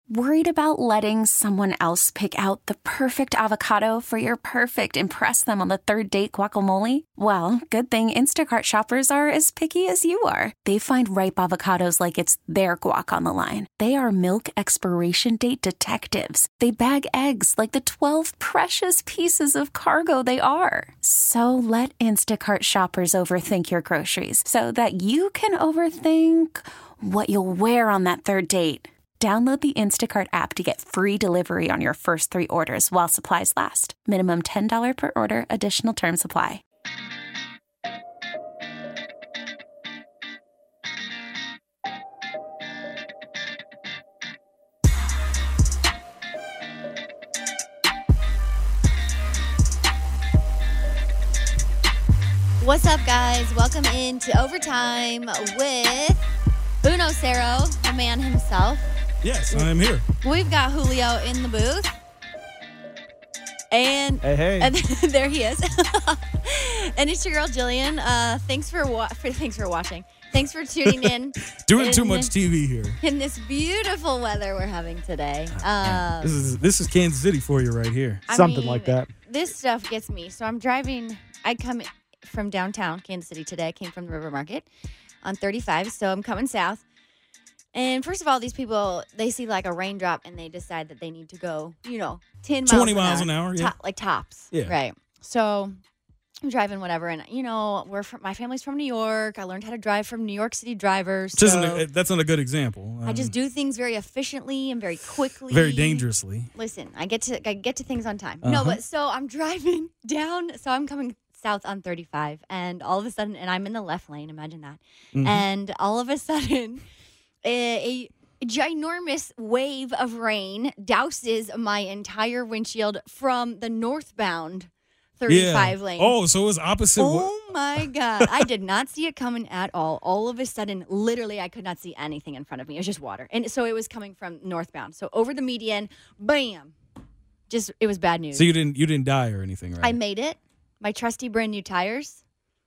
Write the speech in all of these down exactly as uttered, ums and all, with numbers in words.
Worried about letting someone else pick out the perfect avocado for your perfect impress them on the third date guacamole? Well, good thing Instacart shoppers are as picky as you are. They find ripe avocados like it's their guac on the line. They are milk expiration date detectives. They bag eggs like the twelve precious pieces of cargo they are. So let Instacart shoppers overthink your groceries so that you can overthink what you'll wear on that third date. Download the Instacart app to get free delivery on your first three orders while supplies last. Minimum ten dollars per order. Additional terms apply. What's up, guys? Welcome into Overtime with Uno Cero, the man himself. Yes, I am here. We've got Julio in the booth. And, hey, hey. and there he is. And it's your girl, Jillian. Uh, thanks for, wa- for thanks for watching. Thanks for tuning in. Doing in, too much T V here. In this beautiful weather we're having today. Um, This is this is Kansas City for you right here. I Something mean, like that. This stuff gets me. So I'm driving. I come from downtown Kansas City today. I came from the River Market on thirty-five. So I'm coming south. And first of all, these people, they see like a raindrop and they decide that they need to go, you know, ten miles twenty an miles hour, an hour, yeah. To- like tops. Yeah. Right. So I'm driving whatever. And, you know, we're from, my family's from New York. I learned how to drive from New York City drivers. Which So isn't a, that's not a good example. I just Um, do things very efficiently and very quickly. very dangerously. Listen, I get to I get to things on time. Uh-huh. No, but so I'm driving down. So I'm coming south on thirty-five, and all of a sudden, and I'm in the left lane. Imagine that. Mhm. And all of a sudden, a, a ginormous wave of rain douses my entire windshield from the northbound thirty-five yeah. lane. Oh, so it was opposite. wa- Oh my God. I did not see it coming at all. All of a sudden, literally, I could not see anything in front of me. It was just water. And so it was coming from northbound. So over the median, bam. Just, it was bad news. So you didn't you didn't die or anything, right? I made it. My trusty brand new tires.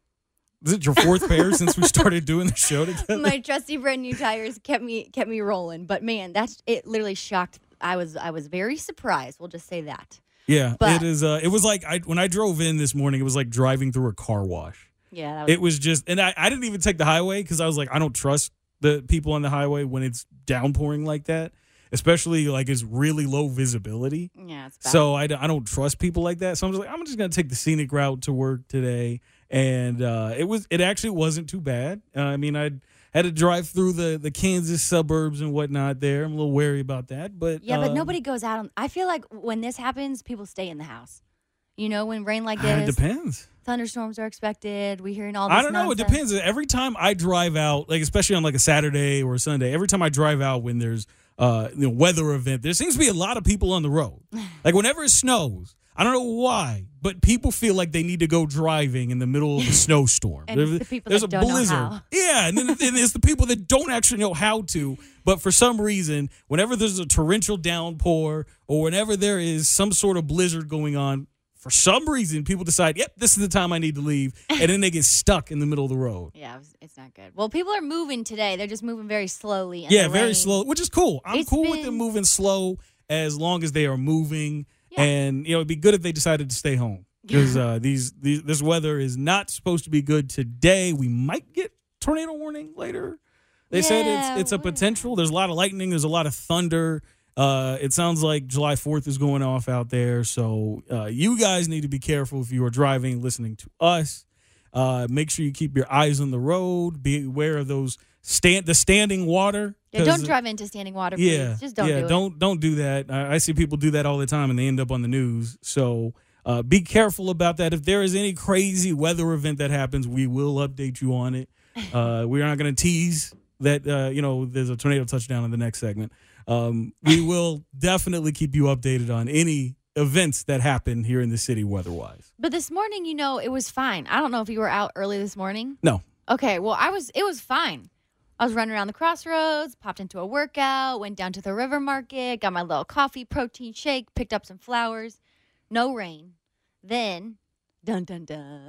Is it your fourth pair since we started doing the show together? My trusty brand new tires kept me kept me rolling. But man, that's it literally shocked. I was I was very surprised. We'll just say that. yeah, but- it is. Uh, it was like I when I drove in this morning. It was like driving through a car wash. Yeah, that was, It was just, and I, I didn't even take the highway because I was like, I don't trust the people on the highway when it's downpouring like that, especially like it's really low visibility. yeah, it's bad. So I, don't- I don't trust people like that. So I'm just like, I'm just gonna take the scenic route to work today, and uh, it was it actually wasn't too bad. Uh, I mean, I had to drive through the, the Kansas suburbs and whatnot. There, I'm a little wary about that, but yeah, but uh, nobody goes out on. I feel like when this happens, people stay in the house. You know, when rain like It this, depends. thunderstorms are expected. We hearing all this I don't know. It nonsense. depends. Every time I drive out, like especially on like a Saturday or a Sunday, every time I drive out when there's uh you know, weather event, there seems to be a lot of people on the road. Like whenever it snows, I don't know why, but people feel like they need to go driving in the middle of a snowstorm. And it's the people there's that a don't know blizzard. how. Yeah, and then and it's the people that don't actually know how to. But for some reason, whenever there's a torrential downpour or whenever there is some sort of blizzard going on, for some reason, people decide, yep, this is the time I need to leave. And then they get stuck in the middle of the road. Yeah, it was- it's not good. Well, people are moving today. They're just moving very slowly. in Yeah, the very rain. slow, which is cool. I'm It's cool with been- them moving slow as long as they are moving. Yeah. And, you know, it'd be good if they decided to stay home. Because uh, these, these this weather is not supposed to be good today. We might get tornado warning later. They said Yeah, it's it's a what- potential. There's a lot of lightning. There's a lot of thunder. Uh, it sounds like July fourth is going off out there. So uh, you guys need to be careful if you are driving, listening to us. Uh, make sure you keep your eyes on the road. Be aware of those stand the standing water. Yeah, don't 'cause- drive into standing water, please. Yeah, Just don't yeah, do it. don't don't do that. I, I see people do that all the time, and they end up on the news. So uh, be careful about that. If there is any crazy weather event that happens, we will update you on it. Uh, we're not going to tease that. Uh, you know, there's a tornado touchdown in the next segment. Um, we will definitely keep you updated on any events that happen here in the city weather-wise. But this morning, you know, it was fine. I don't know if you were out early this morning. No. Okay, well, I was. It was fine. I was running around the crossroads, popped into a workout, went down to the River Market, got my little coffee protein shake, picked up some flowers. No rain. Then, dun dun dun.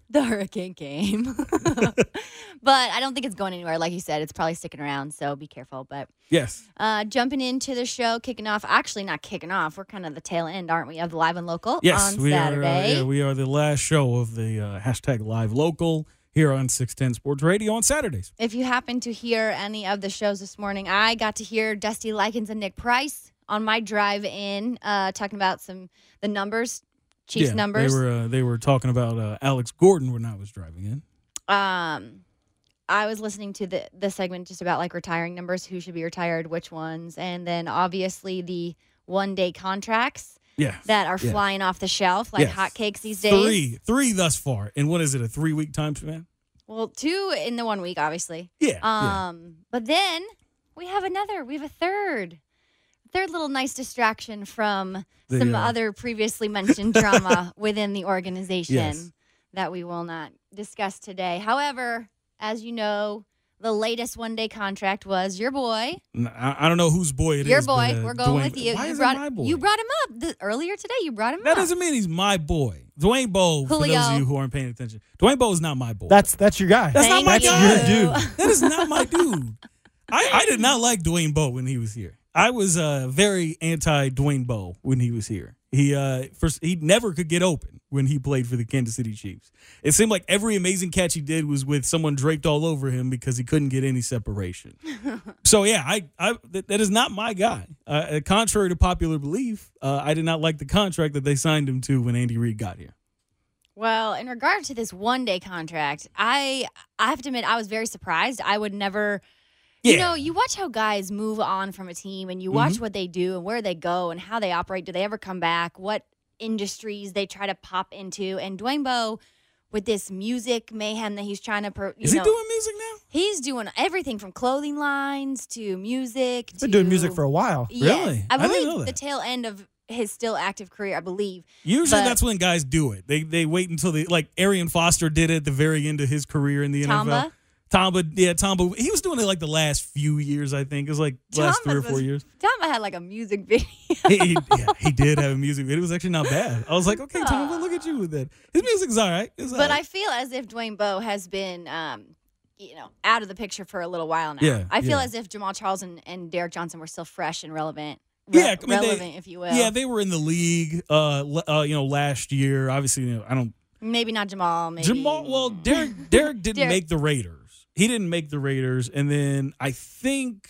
the hurricane came. But I don't think it's going anywhere. Like you said, it's probably sticking around, so be careful. But Yes. uh, jumping into the show, kicking off. Actually, not kicking off. We're kind of the tail end, aren't we, of the Live and Local Yes, on we Saturday. are. Uh, yeah, we are the last show of the uh, hashtag Live Local here on six ten Sports Radio on Saturdays. If you happen to hear any of the shows this morning, I got to hear Dusty Likens and Nick Price on my drive in, uh, talking about some the numbers, Chiefs yeah, numbers. They were uh, they were talking about uh, Alex Gordon when I was driving in. Um, I was listening to the the segment just about like retiring numbers, who should be retired, which ones, and then obviously the one day contracts Yeah, that are yeah. flying off the shelf like Yes. hotcakes these days. Three, three thus far. And what is it? A three week time span? Well, two in the one week, obviously. Yeah. yeah. Um, but then we have another. We have a third, third little nice distraction from The, some uh, other previously mentioned drama within the organization Yes. that we will not discuss today. However, as you know, the latest one-day contract was your boy. N- I, I don't know whose boy it is. your boy. but, uh, We're going Dwayne- with you. Why you is brought it my boy? You brought him up the, earlier today. You brought him That up. doesn't mean he's my boy. Dwayne Bowe, for Julio. those of you who aren't paying attention. Dwayne Bowe is not my boy. That's that's your guy. That's not Thank my you. guy. Your dude. That is not my dude. I, I did not like Dwayne Bowe when he was here. I was uh, very anti Dwayne Bowe when he was here. He uh, first he never could get open when he played for the Kansas City Chiefs. It seemed like every amazing catch he did was with someone draped all over him because he couldn't get any separation. So yeah, I, I that, that is not my guy. Uh, contrary to popular belief, uh, I did not like the contract that they signed him to when Andy Reid got here. Well, in regard to this one-day contract, I I have to admit I was very surprised. I would never, you Yeah. know, you watch how guys move on from a team, and you watch Mhm. what they do and where they go and how they operate. Do they ever come back? What industries they try to pop into? And Dwayne Bowe, with this music mayhem that he's trying to, per, you Is know, he doing music now? he's doing everything from clothing lines to music. He's to, been doing music for a while. Yes. Really? I I didn't believe know the that. tail end of his still active career, I believe. Usually But- that's when guys do it. They they wait until they like Arian Foster did it at the very end of his career in the N F L. Tamba? Tamba, yeah, Tamba. He was doing it like the last few years, I think. It was like the last three or Tamba four was- years. Tamba had like a music video. he, he- yeah, he did have a music video. It was actually not bad. I was like, okay, Tamba, look at you with that. His music's all right. It's all But I right. feel as if Dwayne Bowe has been, um, you know, out of the picture for a little while now. Yeah, I feel yeah. as if Jamal Charles and, and Derek Johnson were still fresh and relevant. Yeah, I mean, they- relevant, if you will. Yeah, they were in the league, uh, le- uh, you know, last year. Obviously, you know, I don't. maybe not Jamal. Maybe Jamal. Well, Derek. Derek didn't Derek- make the Raiders. He didn't make the Raiders, and then I think,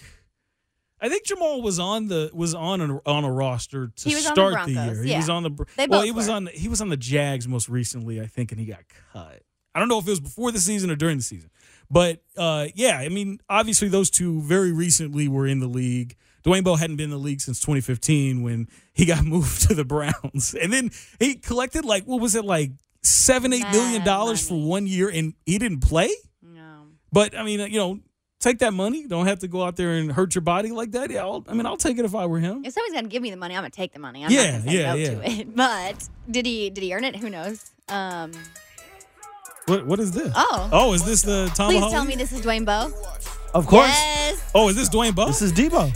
I think Jamal was on the was on a, on a roster to He was on the start the, Broncos, year. He yeah. was on the. Br- They well, both he was were. on he was on the Jags most recently, I think, and he got cut. I don't know if it was before the season or during the season, but uh, yeah, I mean, obviously those two very recently were in the league. Dwayne Bowe hadn't been in the league since twenty fifteen when he got moved to the Browns, and then he collected like what was it like seven eight million Mad dollars for money. one year, and he didn't play. No. But I mean, you know, take that money. Don't have to go out there and hurt your body like that. Yeah, I'll, I mean, I'll take it if I were him. If somebody's gonna give me the money, I'm gonna take the money. I'm Yeah, not gonna say yeah, no yeah. to it. But did he did he earn it? Who knows? Um, What what is this? Oh. oh, is this the Tom? please Holland? tell me this is Dwayne Bowe. Of course. Yes. Oh, is this Dwayne Bowe? This is Debo.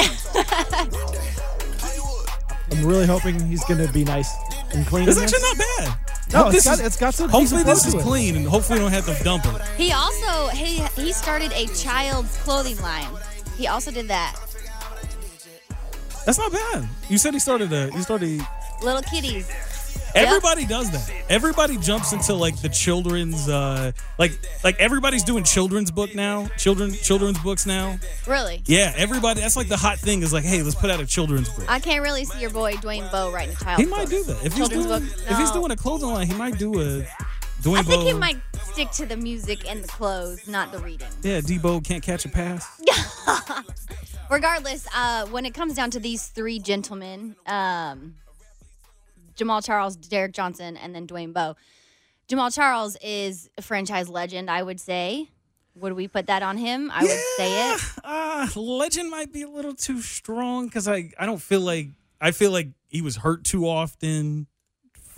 I'm really hoping he's going to be nice and clean. It's in actually this. not bad. No, Hope it's this got, is- it's got some Hopefully decent this flow is to it. clean, and hopefully we don't have to dump it. He also he he started a child's clothing line. He also did that. That's not bad. You said he started a. He started. Little kitties. Everybody does that. Everybody jumps into like the children's, uh, like like everybody's doing children's book now. Children children's books now. Really? Yeah, everybody. That's like the hot thing is like, hey, let's put out a children's book. I can't really see your boy Dwayne Bowe writing a child's He might do book. that if he's Children's doing book, if he's no. doing a clothing line. He might do a Dwayne I think he Bowe- might stick to the music and the clothes, not the reading. Yeah, Debo can't catch a pass. Regardless, uh, when it comes down to these three gentlemen, um, Jamal Charles, Derek Johnson, and then Dwayne Bowe. Jamal Charles is a franchise legend, I would say. Would we put that on him? I would say it. Uh, legend might be a little too strong because I, I don't feel like I feel like he was hurt too often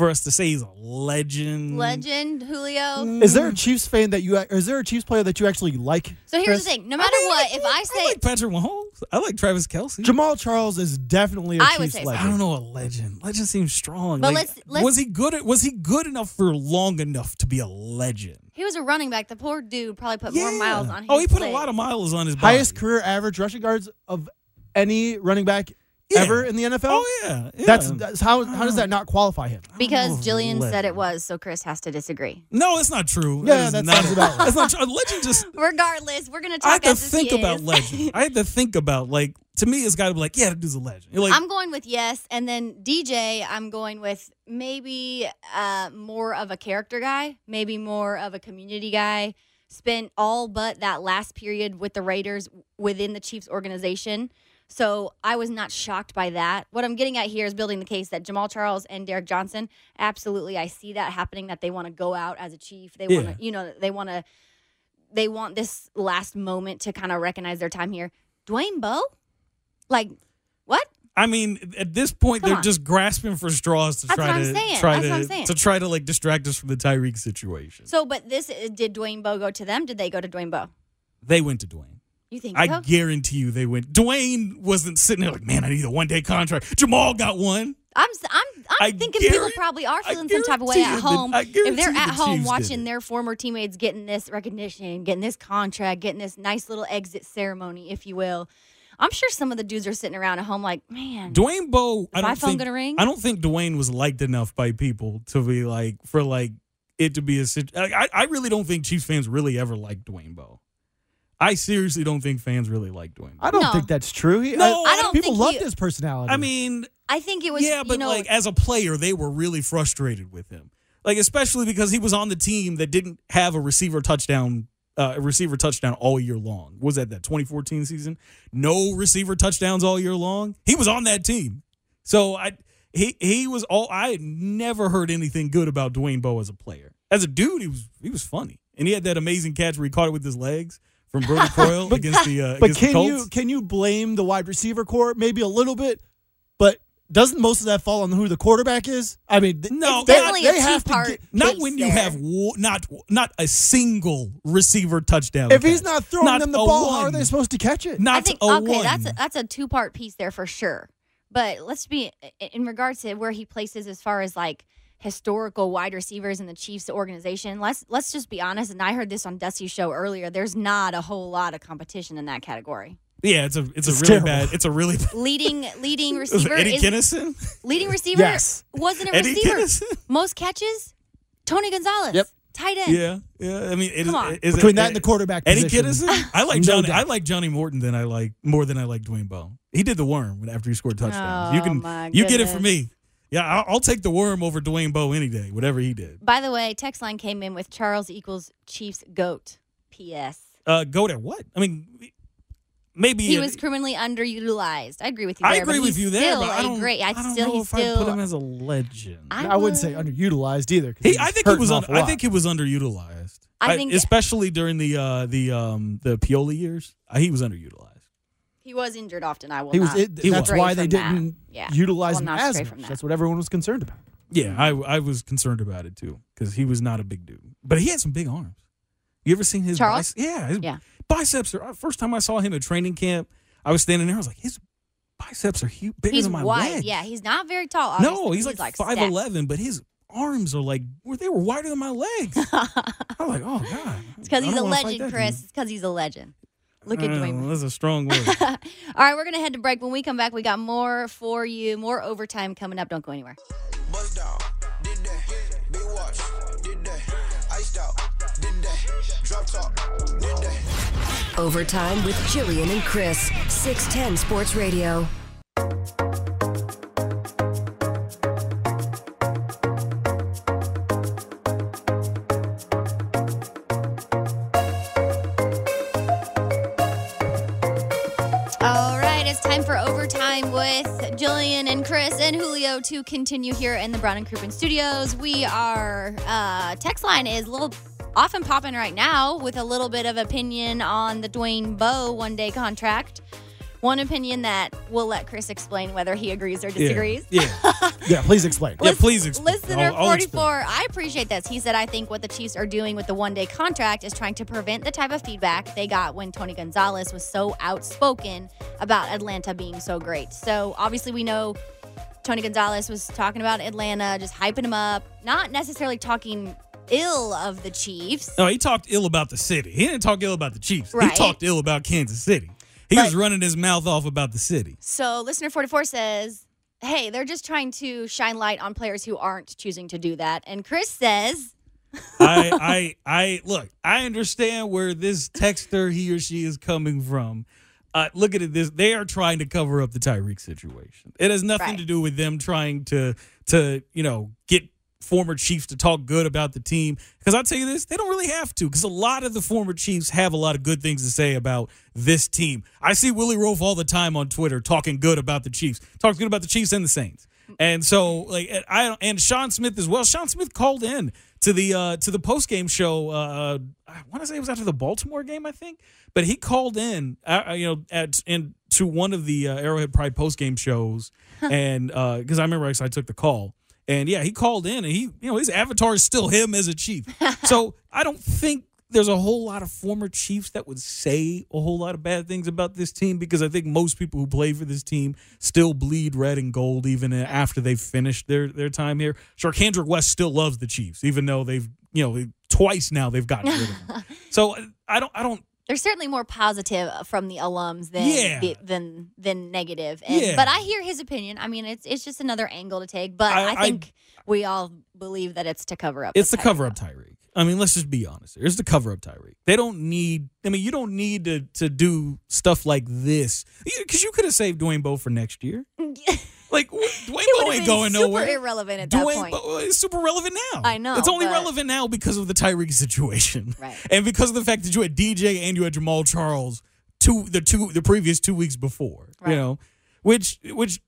for us to say he's a legend. Legend, Julio. Is there a Chiefs fan that you? Is there a Chiefs player that you actually like? So here's Chris? the thing. No matter I mean, what, if I say I like Patrick Mahomes. I like Travis Kelce. Jamal Charles is definitely a I would Chiefs say so. I legend. don't know, a legend. Legend seems strong. But Like, let's- let's- was he good? At, was he good enough for long enough to be a legend? he was a running back, the poor dude probably put more Yeah. miles on his Oh, he put leg. a lot of miles on his body. Highest career average rushing yards of any running back Yeah. ever in the N F L. Oh yeah, yeah. That's, that's how. How does that not qualify him? Because Oh, Jillian said it legend. was, so Chris has to disagree. No, that's not true. Yeah, is that not, sounds about right. That's not true. A legend just. Regardless, we're gonna I talk had to as if he think about is. legend. I had to think about like to me, it's got to be like, yeah, that dude's a legend. You're like, I'm going with yes, and then D J, I'm going with maybe uh, more of a character guy, maybe more of a community guy. Spent all but that last period with the Raiders within the Chiefs organization. So I was not shocked by that. What I'm getting at here is building the case that Jamal Charles and Derek Johnson, absolutely, I see that happening, that they want to go out as a Chief. They want to, Yeah. you know, they want to, they want this last moment to kind of recognize their time here. Dwayne Bowe? Like, what? I mean, at this point, Come they're on. just grasping for straws to That's try what I'm to saying. try That's to what I'm saying. to try to like distract us from the Tyreek situation. So, but this, did Dwayne Bowe go to them? Did they go to Dwayne Bowe? They went to Dwayne. You think I so? guarantee you, they went. Dwayne wasn't sitting there like, man, I need a one day contract. Jamal got one. I'm s- I'm I'm I thinking people guarant- probably are I feeling some type of way guarantee at you home. that- I If they're guarantee at the home Chiefs did watching it. their former teammates getting this recognition, getting this contract, getting this nice little exit ceremony, if you will, I'm sure some of the dudes are sitting around at home like, man, Dwayne Bowe, I my don't phone think gonna ring? I don't think Dwayne was liked enough by people to be like for like it to be a sit- like, I I really don't think Chiefs fans really ever liked Dwayne Bowe. I seriously don't think fans really like Dwayne Bowe. I don't No. think that's true. He, No, I don't people think loved he- his personality. I mean, I think it was, yeah, but you know, like as a player, they were really frustrated with him. Like especially because he was on the team that didn't have a receiver touchdown, uh, a receiver touchdown all year long. What was that that twenty fourteen season? No receiver touchdowns all year long. He was on that team, so I he he was all. I had never heard anything good about Dwayne Bowe as a player. As a dude, he was he was funny, and he had that amazing catch where he caught it with his legs from Brody Coyle against the uh, but against the can Colts. you can you blame the wide receiver core maybe a little bit? But doesn't most of that fall on who the quarterback is? I mean, th- No, it's they- definitely they a have to two-part get- Not piece when you there. have wo- not not a single receiver touchdown. if he's catch. not throwing Not them the a ball, how are one. they supposed to catch it? Not I think a okay, one. that's a, that's a two part piece there for sure. But let's be in regards to where he places as far as like historical wide receivers in the Chiefs organization. Let's let's just be honest. And I heard this on Dusty's show earlier. There's not a whole lot of competition in that category. yeah, it's a it's, It's a really terrible. bad. It's a really bad. Leading leading Was it receiver Eddie is Kinnison. leading receiver Yes. wasn't a Eddie receiver. Kinnison. Most catches, Tony Gonzalez. Yep. Tight end. Yeah, yeah. I mean, it, Come on. is Between it, that and the quarterback Eddie position. Kinnison. I like No Johnny. doubt. I like Johnny Morton than I like more than I like Dwayne Bowe. He did the worm after he scored touchdowns. Oh, you can my you get it from goodness. me. Yeah, I'll, I'll take the worm over Dwayne Bowe any day. Whatever he did. By the way, text line came in with Charles equals Chiefs GOAT. P S. Uh, go to what? I mean, maybe He it- was criminally underutilized. I agree with you. I there, agree but with he's you there, Still but I a don't. great. I, I don't still. know He's if still. I put him as a legend. I I, wouldn't say would- underutilized either. 'cause He, he's I think he hurt was. an Un, awful I lot. think he was underutilized. I think- especially during the uh, the um, the Pioli years, uh, he was underutilized. He was injured often. I will. He was. not It, He that's was. why stray they from that. didn't Yeah. utilize Well, him not as stray much. from that. That's what everyone was concerned about. Yeah, I I was concerned about it too because he was not a big dude, but he had some big arms. You ever seen his Charles? biceps? Yeah, his Yeah. biceps are. First time I saw him at training camp, I was standing there. I was like, his biceps are huge, bigger He's than my wide. legs. Yeah, he's not very tall. Obviously. No, he's, like five stacked. eleven, but his arms are like well, they were wider than my legs. I'm like, oh god, It's because I he's a don't wanna fight legend, that Chris. dude. It's because he's a legend. Look at Uh, Dwayne. That's a strong word. All right, we're gonna head to break. When we come back, we got more for you. More overtime coming up. Don't go anywhere. Bust down, did that. Big watch, did that. Iced out, did that. Drop top, did that. Overtime with Jillian and Chris. six ten Sports Radio. All right, it's time for overtime with Jillian and Chris and Julio to continue here in the Brown and Crouppen studios. We are, uh, text line is a little off and popping right now with a little bit of opinion on the Dwayne Bowe one day contract. One opinion that we'll let Chris explain whether he agrees or disagrees. Yeah. Yeah. Yeah, please explain. Yeah, please explain. Listener I'll- I'll forty-four, explain. I appreciate this. He said, I think what the Chiefs are doing with the one-day contract is trying to prevent the type of feedback they got when Tony Gonzalez was so outspoken about Atlanta being so great. So obviously we know Tony Gonzalez was talking about Atlanta, just hyping them up, not necessarily talking ill of the Chiefs. No, he talked ill about the city. He didn't talk ill about the Chiefs. Right. He talked ill about Kansas City. He But- was running his mouth off about the city. So listener forty-four says, hey, they're just trying to shine light on players who aren't choosing to do that. And Chris says, I, I, I look. I understand where this texter, he or she, is coming from. Uh, look at it. This they are trying to cover up the Tyreek situation. It has nothing Right. to do with them trying to to you know get former Chiefs to talk good about the team. Because I'll tell you this, they don't really have to. Because a lot of the former Chiefs have a lot of good things to say about this team. I see Willie Roaf all the time on Twitter talking good about the Chiefs, talks good about the Chiefs and the Saints. And so, like, I and Sean Smith as well. Sean Smith called in to the uh, to the post game show. Uh, I want to say it was after the Baltimore game, I think. But he called in, uh, you know, at and to one of the uh, Arrowhead Pride post game shows, and because uh, I remember actually I took the call, and yeah, he called in, and he, you know, his avatar is still him as a Chief. So I don't think there's a whole lot of former Chiefs that would say a whole lot of bad things about this team, because I think most people who play for this team still bleed red and gold even after they've finished their, their time here. Sure, Kendrick West still loves the Chiefs, even though they've, you know, twice now they've gotten rid of him. So I don't, I don't, there's certainly more positive from the alums than Yeah. than than negative. And, Yeah. But I hear his opinion. I mean, it's it's just another angle to take. But I- I, think we all believe that it's to cover up. it's to the cover up Tyreek. I mean, let's just be honest here. It's to cover up Tyreek. They don't need, I mean, you don't need to to do stuff like this. Because you could have saved Dwayne Bowe for next year. Like, Dwayne He Bowe would ain't have going been super nowhere. irrelevant at that Dwayne point. Bowe is super relevant now. I know, It's only but- relevant now because of the Tyreek situation. Right. And because of the fact that you had D J and you had Jamal Charles two the two the previous two weeks before. Right. You know, which which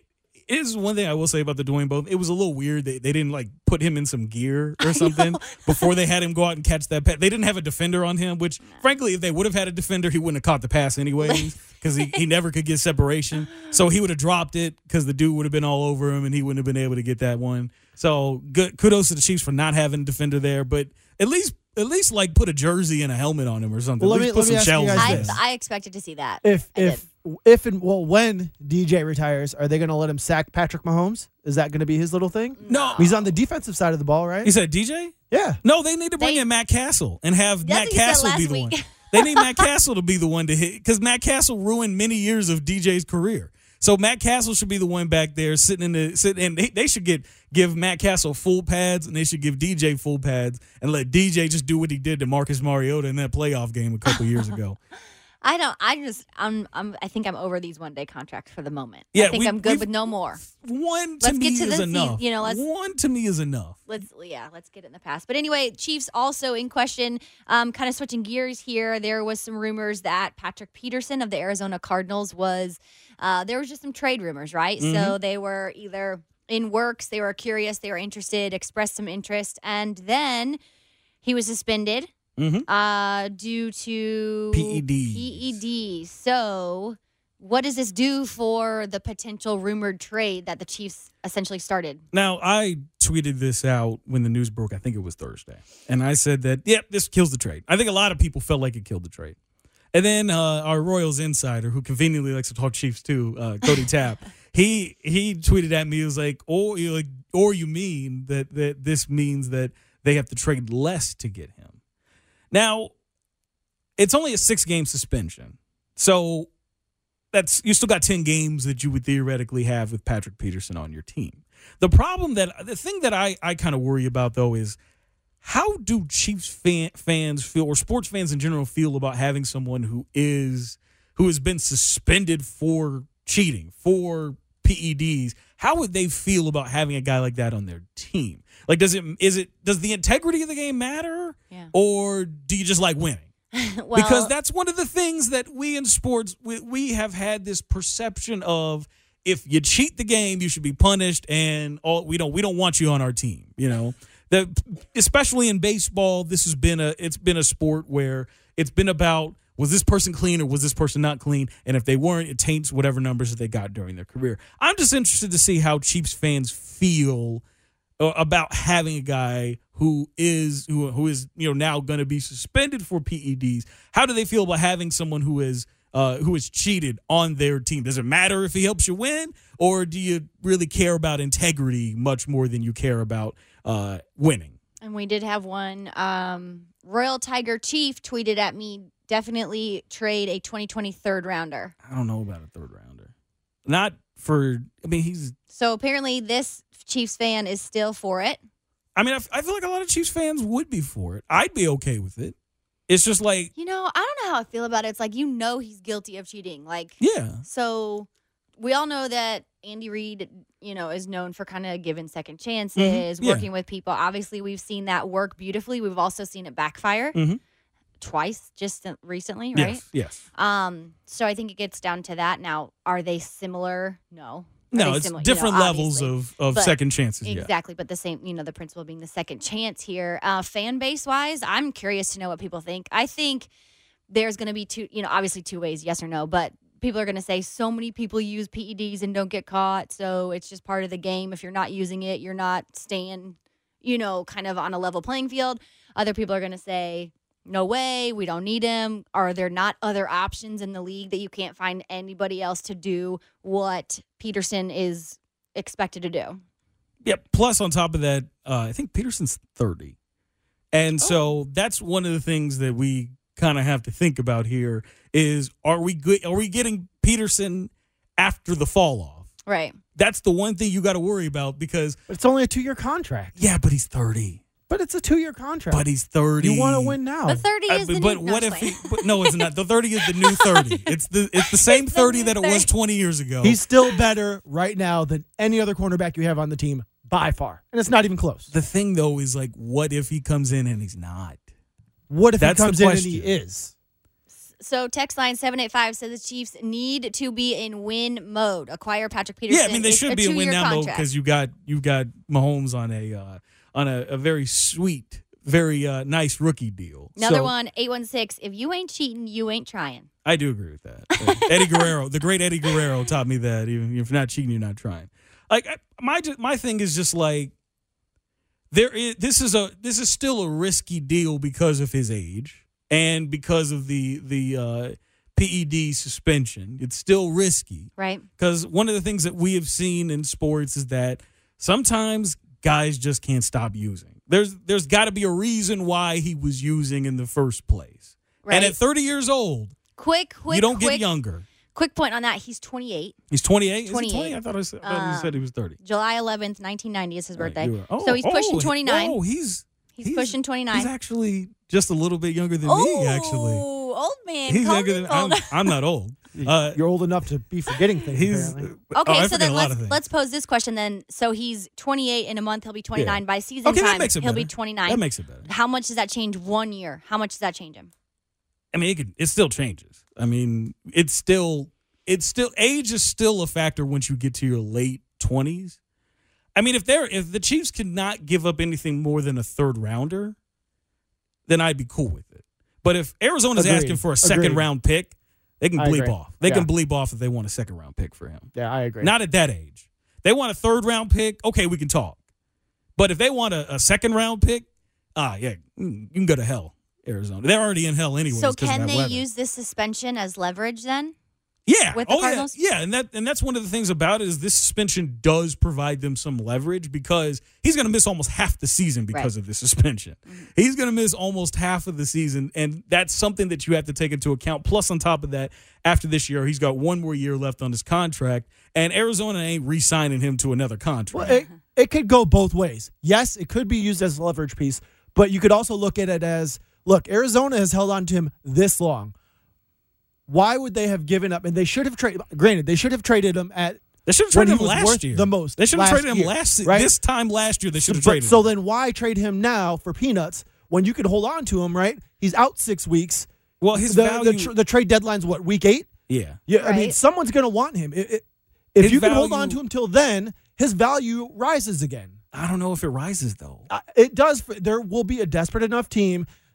is one thing I will say about the Dwayne Bowe. It was a little weird. They they didn't like put him in some gear or something before they had him go out and catch that pass. They didn't have a defender on him, which frankly, if they would have had a defender, he wouldn't have caught the pass anyways, because he, he never could get separation. So he would have dropped it because the dude would have been all over him and he wouldn't have been able to get that one. So good kudos to the Chiefs for not having a defender there, but at least at least like put a jersey and a helmet on him or something. Well, at let least me- put let me some ask you shells. guys in I, this. there. I expected to see that. If I if if and well when D J retires, are they going to let him sack Patrick Mahomes? Is that going to be his little thing? No. He's on the defensive side of the ball, right? He said D J? Yeah. No, they need to bring They- in Matt Castle and have That's Matt what he said Castle be last the week. one. They need Matt Castle to be the one to hit, because Matt Castle ruined many years of D J's career. So Matt Castle should be the one back there sitting in the sitting, and they, they should get give Matt Castle full pads, and they should give D J full pads, and let D J just do what he did to Marcus Mariota in that playoff game a couple years ago. I don't. I just. I'm. I'm. I think I'm over these one day contracts for the moment. Yeah, I think we- I'm good we've- with no more. One to Let's me get to is the enough. se- you know, let's- one to me is enough. Let's yeah, let's get in the past. But anyway, Chiefs also in question. Um, kind of switching gears here. There was some rumors that Patrick Peterson of the Arizona Cardinals was. Uh, there was just some trade rumors, right? Mm-hmm. So they were either in works, they were curious, they were interested, expressed some interest, and then he was suspended Mhm. uh, due to P E Ds. P E Ds. So. What does this do for the potential rumored trade that the Chiefs essentially started? Now, I tweeted this out when the news broke. I think it was Thursday. And I said that, yep, this kills the trade. I think a lot of people felt like it killed the trade. And then uh, our Royals insider, who conveniently likes to talk Chiefs too, uh, Cody Tapp, he he tweeted at me, he was like, or, you like, or you mean that, that this means that they have to trade less to get him. Now, it's only a six-game suspension. So that's you still got ten games that you would theoretically have with Patrick Peterson on your team. The problem that the thing that I, I kind of worry about, though, is how do Chiefs fan, fans feel, or sports fans in general feel about having someone who is who has been suspended for cheating, for P E Ds? How would they feel about having a guy like that on their team? Like, does it is it does the integrity of the game matter, Yeah. or do you just like winning? Well, Because that's one of the things that we in sports, we, we have had this perception of, if you cheat the game, you should be punished, and all we don't we don't want you on our team. You know, that especially in baseball, this has been a it's been a sport where it's been about was this person clean or was this person not clean? And if they weren't, it taints whatever numbers that they got during their career. I'm just interested to see how Chiefs fans feel uh, about having a guy who is who, who is you know now going to be suspended for P E Ds. How do they feel about having someone who is uh, who is cheated on their team? Does it matter if he helps you win, or do you really care about integrity much more than you care about uh, winning? And we did have one. Um, Royal Tiger Chief tweeted at me, definitely trade a twenty twenty third rounder. I don't know about a third rounder. Not for, I mean, he's. So apparently this Chiefs fan is still for it. I mean, I, I feel like a lot of Chiefs fans would be for it. I'd be okay with it. It's just like. You know, I don't know how I feel about it. It's like, you know, he's guilty of cheating. Like, Yeah. So we all know that Andy Reid, you know, is known for kind of giving second chances, Mhm. Yeah. working with people. Obviously, we've seen that work beautifully. We've also seen it backfire Mhm. twice just recently, right? Yes. Yes. Um, so I think it gets down to that. Now, are they similar? No. Are No, they it's similar? You different know, levels obviously. of, of But- second chances. Yeah. Exactly, but the same, you know, the principle being the second chance here. Uh, fan base wise, I'm curious to know what people think. I think there's going to be two, you know, obviously two ways, yes or no, but people are going to say so many people use P E Ds and don't get caught, so it's just part of the game. If you're not using it, you're not staying, you know, kind of on a level playing field. Other people are going to say, no way, we don't need him. Are there not other options in the league that you can't find anybody else to do what Peterson is expected to do? Yeah. Plus, on top of that, uh, I think Peterson's thirty. And Oh. so that's one of the things that we kind of have to think about here is are we good, are we getting Peterson after the fall off? Right. That's the one thing you got to worry about because, But it's only a two-year contract. yeah, but he's thirty. But it's a two-year contract. But he's thirty. You want to win now. But thirty Uh, is the but new, no, what I'm if just he? playing. But no, it's not. The thirty is the new thirty. It's the it's the same It's the thirty new that it was thirty. twenty years ago. He's still better right now than any other cornerback you have on the team by far. And it's not even close. the thing though is like, what if he comes in and he's not? What if That's he the comes in and he question. is? So text line seven eight five says the Chiefs need to be in win mode. Acquire Patrick Peterson. Yeah, I mean they It's should a be a win two-year now mode contract. because you got you got Mahomes on a uh, on a, a very sweet, very uh, nice rookie deal. Another So, one, eight one six. If you ain't cheating, you ain't trying. I do agree with that. Uh, Eddie Guerrero, the great Eddie Guerrero, taught me that even if you're not cheating, you're not trying. Like I, my ju- my thing is just like there is this is a this is still a risky deal because of his age and because of the the uh, P E D suspension. It's still risky Right. because one of the things that we have seen in sports is that sometimes guys just can't stop using. There's there's got to be a reason why he was using in the first place. Right. And at thirty years old, Quick, quick, you don't quick, get younger. quick point on that. He's twenty-eight. He's twenty-eight. Is he twenty-eight. twenty? I thought I said, I thought you Uh, said he was thirty. July eleventh, nineteen ninety is his birthday. You were- oh, so he's pushing oh, twenty-nine. Oh, he's he's, pushing twenty-nine. He's actually just a little bit younger than oh, me. Actually, old man. he's Call younger me than I'm. old. I'm not old. Uh, You're old enough to be forgetting things, he's apparently. oh, Okay, I so forget then a lot let's of things. let's pose this question then. So he's twenty-eight in a month. He'll be twenty-nine Yeah. by season Okay, that time. makes it He'll be better. twenty-nine. That makes it better. How much does that change one year? How much does that change him? I mean, it could, it still changes. I mean, it's still it's still age is still a factor once you get to your late twenties. I mean, if they're if the Chiefs could not give up anything more than a third rounder, then I'd be cool with it. But if Arizona's Agreed. asking for a second Agreed. round pick, they can I bleep agree. off. They Yeah. can bleep off if they want a second round pick for him. Yeah, I agree. Not at that age. They want a third round pick. Okay, we can talk. But if they want a, a second round pick, ah, yeah, mm, you can go to hell, Arizona. They're already in hell anyway. So can they use this suspension as leverage then? Yeah. with the oh, Cardinals? Yeah. yeah, and that and that's one of the things about it is this suspension does provide them some leverage because he's going to miss almost half the season because Right. of this suspension. He's going to miss almost half of the season, and that's something that you have to take into account. Plus, on top of that, after this year, he's got one more year left on his contract, and Arizona ain't re-signing him to another contract. Well, it, it could go both ways. Yes, it could be used as a leverage piece, but you could also look at it as, look, Arizona has held on to him this long. Why would they have given up? And they should have traded. Granted, they should have traded him at. They should have when traded he him was last worth year. the most They should have last traded him year, last right? this time last year. They should have But- traded so him. then why trade him now for peanuts when you could hold on to him? Right, he's out six weeks. Well, his the, value. the, tr- the trade deadline's what, week eight? yeah. Yeah, I mean, Right. someone's going to want him. It, it, if His you can hold value- on to him till then, his value rises again. I don't know if it rises though. Uh, it does. There will be a desperate enough team.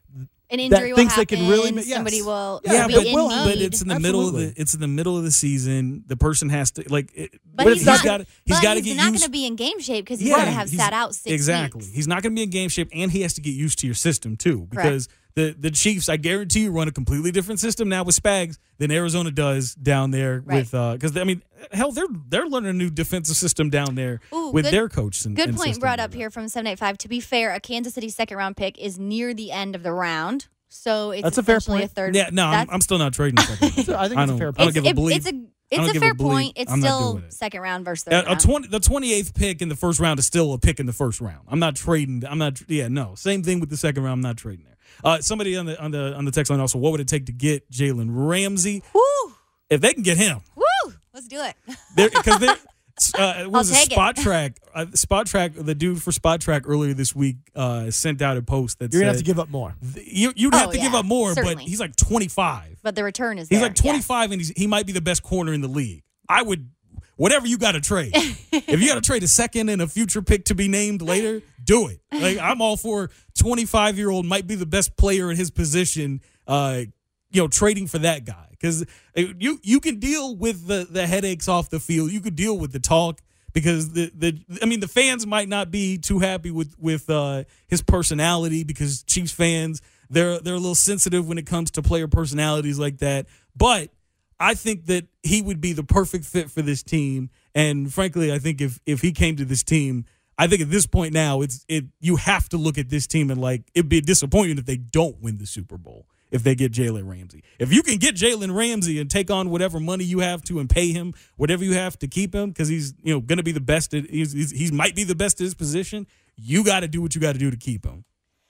An injury that will thinks happen. they can really ma- yes. Somebody will Yeah, be but, in will, but need. it's in the middle of the Absolutely. it's in the middle of the season. The person has to like. It, But But he's it's not, got he's but got to he's get not used. going to be in game shape because he's Yeah, going to have he's- sat out six exactly. weeks. He's not going to be in game shape, and he has to get used to your system too. Correct. Because the the Chiefs, I guarantee you, run a completely different system now with Spags than Arizona does down there Right. with because I mean, hell, they're they're learning a new defensive system down there Ooh, with good- their coach. And, Good and point system brought down up there. here from seven eight five. To be fair, a Kansas City second round pick is near the end of the round. So it's That's a fair essentially point. a third. Yeah, no, I'm, that's- I'm still not trading the second. round. I think I it's a don't, fair I point. don't it's, give a it- bleep. it's a don't it's a give fair a bleep. point. It's I'm not still doing it. second round versus third Uh, a round. twenty, the twenty-eighth pick in the first round is still a pick in the first round. I'm not trading. I'm not. Yeah, no. Same thing with the second round. I'm not trading there. Uh, somebody on the on the on the text line also. What would it take to get Jalen Ramsey? Woo! If they can get him, Woo! Let's do it. because they're. Uh, it was a take it. spot track. Uh, spot track. The dude for spot track earlier this week uh, sent out a post that You're said gonna have to give up more. th- you, you'd Oh, have to give yeah, up more, certainly. but he's like twenty-five. But the return is He's there. like twenty-five, and he's, he might be the best corner in the league. I would, whatever you got to trade. If you got to trade a second and a future pick to be named later, do it. Like I'm all for twenty-five-year-old might be the best player in his position. Uh, you know, trading for that guy because you you can deal with the the headaches off the field. You could deal with the talk. Because the, the I mean the fans might not be too happy with with uh, his personality because Chiefs fans they're they're a little sensitive when it comes to player personalities like that. But I think that he would be the perfect fit for this team. And frankly, I think if if he came to this team, I think at this point now it's it you have to look at this team and like it'd be a disappointment if they don't win the Super Bowl. If they get Jalen Ramsey. If you can get Jalen Ramsey and take on whatever money you have to and pay him whatever you have to keep him because he's you know going to be the best. At, he's, he's he might be the best at his position. You got to do what you got to do to keep him.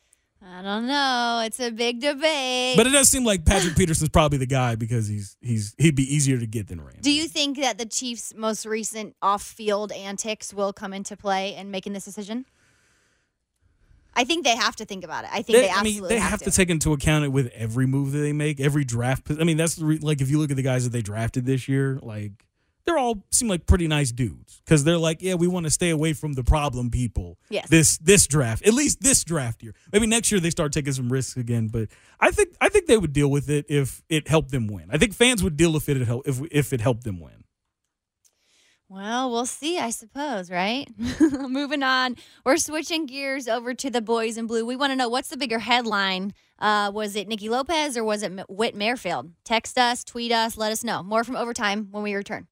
I don't know. It's a big debate. But it does seem like Patrick Peterson's probably the guy because he's he's he'd be easier to get than Ramsey. Do you think that the Chiefs' most recent off-field antics will come into play in making this decision? I think they have to think about it. I think they, They- I absolutely mean, they have, to. take into account it with every move that they make, every draft. I mean, that's the re- like if you look at the guys that they drafted this year, like they're all seem like pretty nice dudes because they're like, yeah, we want to stay away from the problem people. Yes. This this draft, at least this draft year. Maybe next year they start taking some risks again, but I think I think they would deal with it if it helped them win. I think fans would deal if it help if if it helped them win. Well, we'll see, I suppose, right? Moving on. We're switching gears over to the boys in blue. We want to know what's the bigger headline? Uh, was it Nicky Lopez or was it M- Whit Merrifield? Text us, tweet us, let us know. More from Overtime when we return.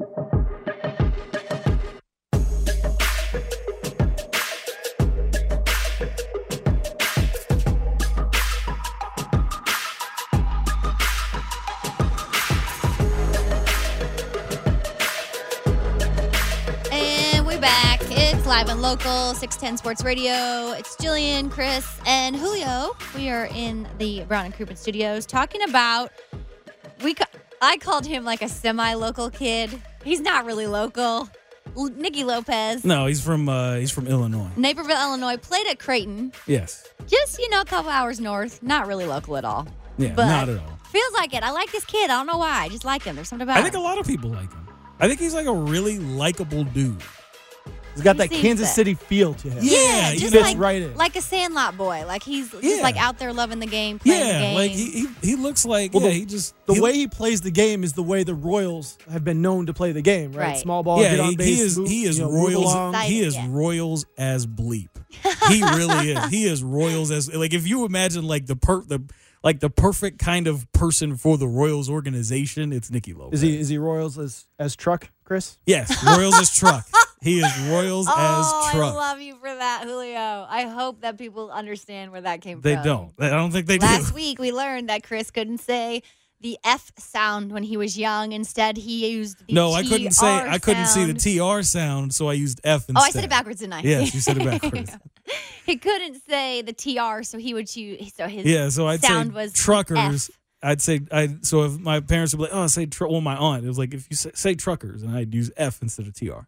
And we're back. It's live and local, six ten Sports Radio. It's Jillian, Chris, and Julio. We are in the Brown and Crouppen studios talking about, we. ca- I called him like a semi-local kid. He's not really local. L- Nicky Lopez, No, he's from uh, he's from Illinois. Naperville, Illinois, played at Creighton. Yes. Just, you know, a couple hours north. Not really local at all. Yeah, But not at all. Feels like it. I like this kid. I don't know why. I just like him. There's something about I think a him. lot of people like him. I think he's like a really likable dude. He's got He that seems Kansas it. City feel to him. Yeah, just you know, like, right in. like a Sandlot boy. Like he's just Yeah. like out there loving the game, playing the Yeah, game. like he, he he looks like Well, yeah, the- he just The he, way he plays the game is the way the Royals have been known to play the game, right? Right. Small ball, get yeah, on he, base, he is move, he is you know, move Royals along. he is Yeah. Royals as bleep. He really is. He is Royals as like if you imagine like the per the like the perfect kind of person for the Royals organization, it's Nicky Lopez. Is he is he Royals as as truck, Chris? Yes, Royals as truck. He is Royals oh, as truck. I love you for that, Julio. I hope that people understand where that came They from. don't. I don't think they Last do. week we learned that Chris couldn't say the F sound when he was young. Instead, he used the No, I T couldn't say R I couldn't see the sound. T R sound, so I used F instead. Oh, I said it backwards, didn't I? Yes, you said it backwards. He couldn't say the T R, so he would choose. So his Yeah, so I'd sound say was truckers. F. I'd say I. So if my parents would be like, "Oh, say tr-, well, my aunt," it was like if you say, say truckers, and I'd use F instead of T R.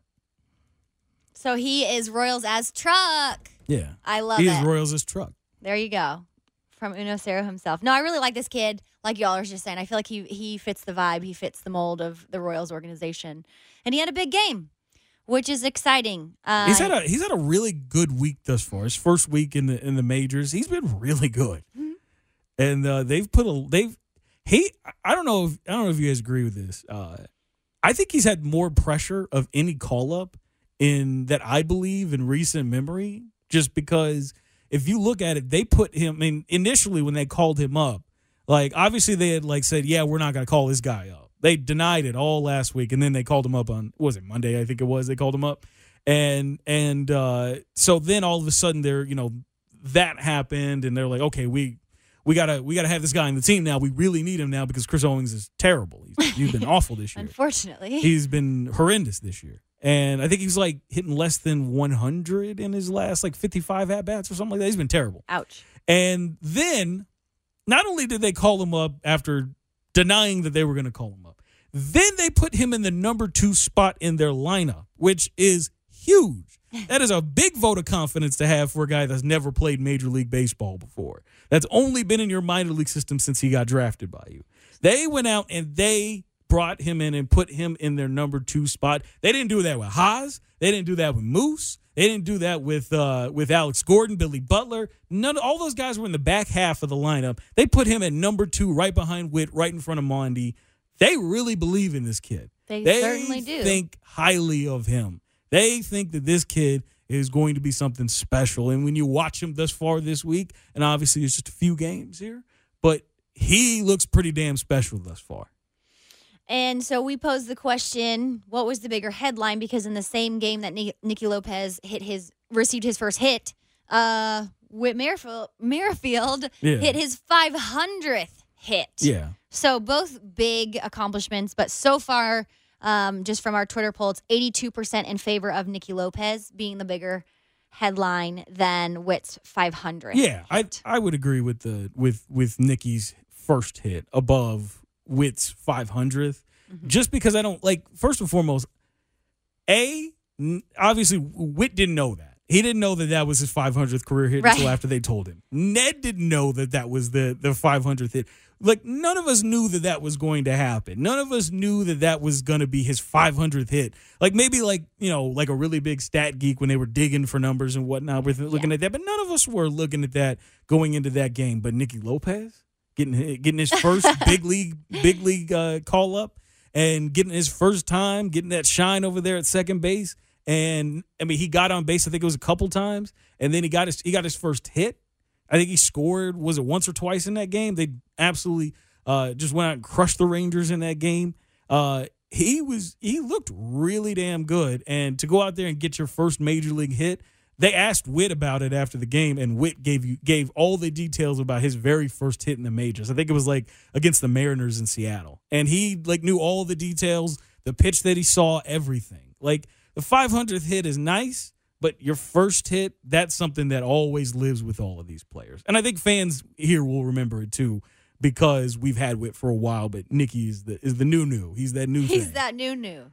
So he is Royals as truck. Yeah, I love he it. is Royals as truck. There you go. From Uno Cero himself. No, I really like this kid. Like y'all are just saying, I feel like he he fits the vibe. He fits the mold of the Royals organization, and he had a big game, which is exciting. Uh, He's had a he's had a really good week thus far. His first week in the in the majors, he's been really good. Mm-hmm. and uh, they've put a they've he. I don't know if I don't know if you guys agree with this. Uh, I think he's had more pressure of any call up in that I believe in recent memory. Just because if you look at it, they put him. I mean, initially when they called him up, like obviously they had like said, yeah, we're not going to call this guy up. They denied it all last week, and then they called him up on what was it Monday? I think it was. They called him up, and and uh, so then all of a sudden they're you know that happened, and they're like, okay, we we gotta we gotta have this guy on the team now. We really need him now because Chris Owings is terrible. He's, he's been awful this year. Unfortunately, he's been horrendous this year, and I think he's like hitting less than one hundred in his last like fifty-five at bats or something like that. He's been terrible. Ouch. And then not only did they call him up after denying that they were going to call him up, then they put him in the number two spot in their lineup, which is huge. That is a big vote of confidence to have for a guy that's never played Major League Baseball before. That's only been in your minor league system since he got drafted by you. They went out and they brought him in and put him in their number two spot. They didn't do that with Haas. They didn't do that with Moose. They didn't do that with uh, with Alex Gordon, Billy Butler. None, all those guys were in the back half of the lineup. They put him at number two, right behind Witt, right in front of Mondi. They really believe in this kid. They, they certainly do. think highly of him. They think that this kid is going to be something special. And when you watch him thus far this week, and obviously it's just a few games here, but he looks pretty damn special thus far. And so we posed the question, what was the bigger headline? Because in the same game that Nick, Nicky Lopez hit his received his first hit, uh, Whit Merrifield, Merrifield yeah. hit his five hundredth hit. Yeah. So both big accomplishments, but so far, um, just from our Twitter poll, it's eighty-two percent in favor of Nicky Lopez being the bigger headline than Witt's five hundredth. Yeah, I I would agree with the with with Nicky's first hit above Witt's five hundredth, mm-hmm. just because I don't like. First and foremost, a obviously Witt didn't know that. He didn't know that that was his five hundredth career hit right. until after they told him. Ned didn't know that that was the the five hundredth hit. Like, none of us knew that that was going to happen. None of us knew that that was going to be his five hundredth hit. Like, maybe like, you know, like a really big stat geek when they were digging for numbers and whatnot, with looking yeah. at that. But none of us were looking at that going into that game. But Nicky Lopez getting getting his first big league big league uh, call up and getting his first time, getting that shine over there at second base. And I mean, he got on base, I think it was a couple times, and then he got his he got his first hit. I think he scored, was it once or twice in that game? They absolutely uh, just went out and crushed the Rangers in that game. Uh, he was he looked really damn good. And to go out there and get your first major league hit, they asked Witt about it after the game, and Witt gave you gave all the details about his very first hit in the majors. I think it was like against the Mariners in Seattle. And he like knew all the details, the pitch that he saw, everything. Like, the five hundredth hit is nice, but your first hit, that's something that always lives with all of these players. And I think fans here will remember it too, because we've had Witt for a while, but Nicky is the is the new new. He's that new He's thing. that new new.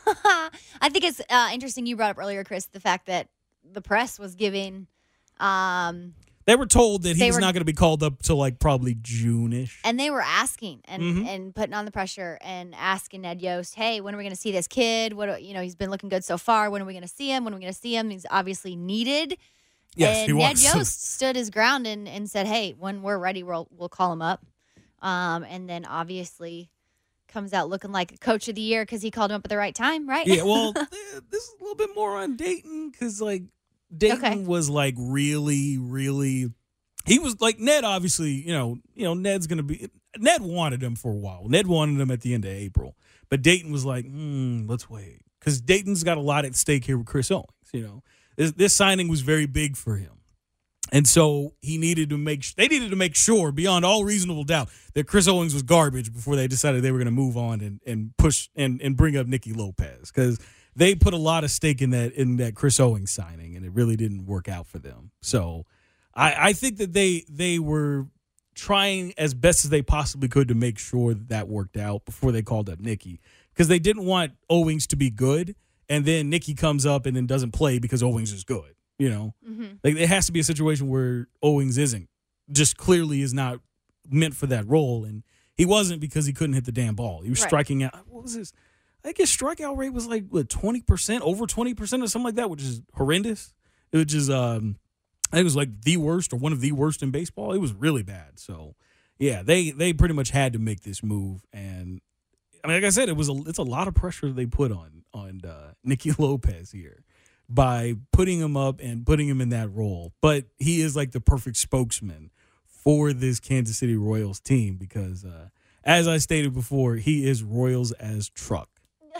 I think it's uh, interesting you brought up earlier, Chris, the fact that the press was giving um, they were told that they he's were, not going to be called up till like probably June-ish. And they were asking and, Mm-hmm. and putting on the pressure and asking Ned Yost, hey, when are we going to see this kid? What you know, he's been looking good so far. When are we going to see him? When are we going to see him? He's obviously needed. Yes, and he Ned was. Yost stood his ground and, and said, hey, when we're ready, we'll we'll call him up. Um, and then obviously comes out looking like a coach of the year because he called him up at the right time, right? Yeah, well, this is a little bit more on Dayton because, like, Dayton okay. was, like, really, really – he was, like, Ned obviously, you know, you know, Ned's going to be – Ned wanted him for a while. Ned wanted him at the end of April. But Dayton was like, hmm, let's wait. Because Dayton's got a lot at stake here with Chris Owings, you know. This, this signing was very big for him. And so he needed to make – they needed to make sure, beyond all reasonable doubt, that Chris Owings was garbage before they decided they were going to move on and, and push and, and bring up Nicky Lopez. Because they put a lot of stake in that in that Chris Owings signing, and it really didn't work out for them. So I, I think that they they were trying as best as they possibly could to make sure that that worked out before they called up Nicky. Because they didn't want Owings to be good, and then Nicky comes up and then doesn't play because Owings is good. You know, mm-hmm. like it has to be a situation where Owings isn't, just clearly is not meant for that role. And he wasn't because he couldn't hit the damn ball. He was right. striking out. What was his? I think his strikeout rate was like, what, twenty percent, over twenty percent or something like that, which is horrendous. It was just, um, I think it was like the worst or one of the worst in baseball. It was really bad. So yeah, they they pretty much had to make this move, and I mean, like I said, it was a it's a lot of pressure they put on on uh, Nicky Lopez here by putting him up and putting him in that role. But he is like the perfect spokesman for this Kansas City Royals team because, uh, as I stated before, he is Royals as truck.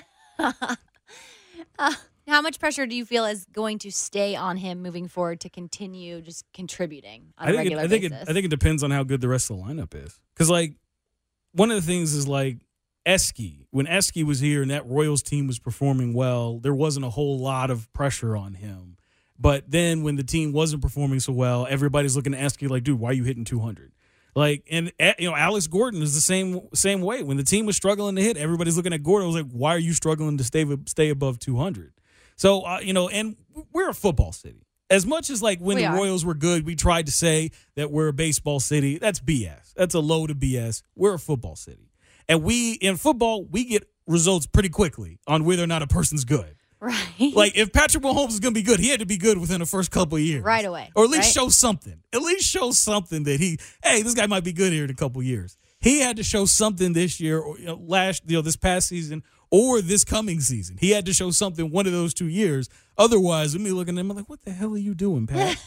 uh, how much pressure do you feel is going to stay on him moving forward to continue just contributing on I a think regular it, I think basis? It, I think it depends on how good the rest of the lineup is. Because, like, one of the things is, like, Eske. When Eske was here and that Royals team was performing well, there wasn't a whole lot of pressure on him. But then when the team wasn't performing so well, everybody's looking at Eske like, dude, why are you hitting two hundred? Like, and, you know, Alex Gordon is the same same way. When the team was struggling to hit, everybody's looking at Gordon. I was like, why are you struggling to stay, stay above two hundred? So, uh, you know, and we're a football city. As much as, like, when We the are. Royals were good, we tried to say that we're a baseball city. That's B S. That's a load of B S. We're a football city. And we, in football, we get results pretty quickly on whether or not a person's good. Right. Like, if Patrick Mahomes is going to be good, he had to be good within the first couple of years. Right away, Or at least right? show something. At least show something that he, hey, this guy might be good here in a couple of years. He had to show something this year, or you know, last, you know, this past season, or this coming season. He had to show something one of those two years. Otherwise, me looking at him like, what the hell are you doing, Pat?